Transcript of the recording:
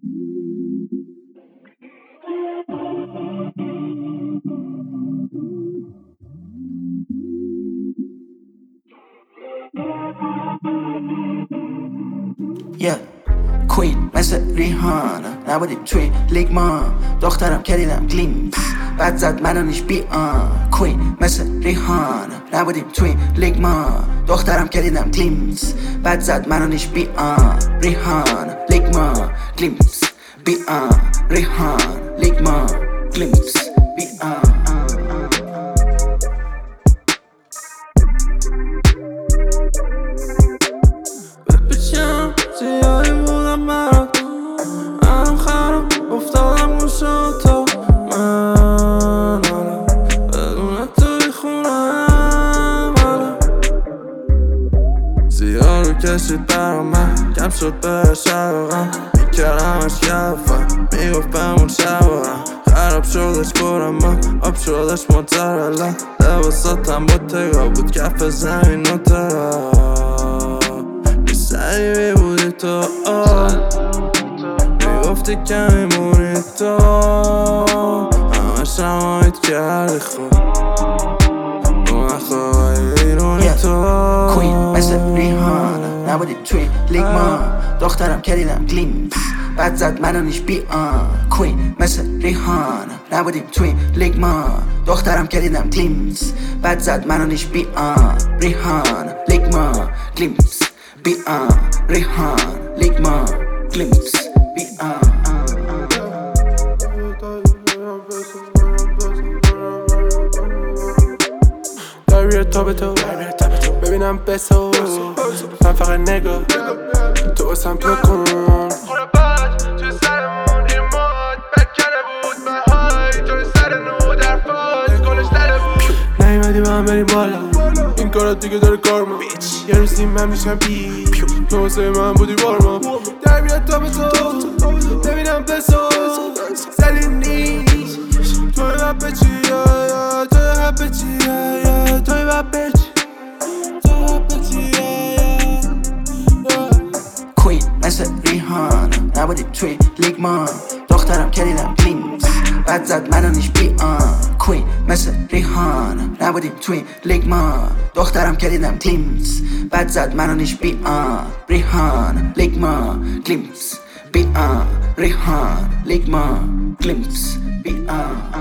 Yeah. کوین مثل ریحانا نبودیم توی لیگ ما دخترم کردیدم گلیمپس بعد زد منو نیش کوین مثل ریحانا نبودیم توی لیگ ما دخترم کردیدم گلیمپس بعد زد منو نیش ریحانا لیگ ما گلیمپس ریحانا لیگ ما گلیمپس زیادی بودم مرد الان خرم افتادم گوشم تا من بدون توی خونم زیاد رو کشید برام من کم شد به شبقم میکردمش یفت میگفت بمون شبقم خراب شدش کورم من آب شدش مترلا لباساتم با تگاه بود کف زمین و ترا سریع بودی تو میگفتی که میمونی تو همه شمایت کردی خوب اون اخواه ایرونی تو کوین مثل ریحانا نبودیم توی لیگ ما دخترم کردیدم گلیمپس بعد زد منو نیش کوین مثل ریحانا نبودیم توی لیگ ما دخترم کردیدم گلیمپس بعد زد منو نیش ریحانا لیگ ما گلیمپس ریحان لیگ ما گلیمپس داری تا به تو ببینم بسو من فقط نگاه تو اسم تو کن خونه باد توی سرمون این ماد بد کنه بود بهای توی سر نو در فاز گلش داره بود نیمدی با هم بریم بالا این کارات دیگه داره کار ما یه روزی من میشم تو واسه من بودی بارما در میاد تا به تو ببینم بسو سلی نیست توی بپه چیه توی بپه چیه توی بپه کوین مثل ریحانا نبودیم توی لیگ ما دخترم کردیدم گلیمپس بعد زد منو نیش کوین مثل ریحانا نبودیم توی لیگ ما دخترم کردیدم گلیمپس بعد زد منو نیش ریحانا لیگ ما گلیمپس ریحانا لیگ ما گلیمپس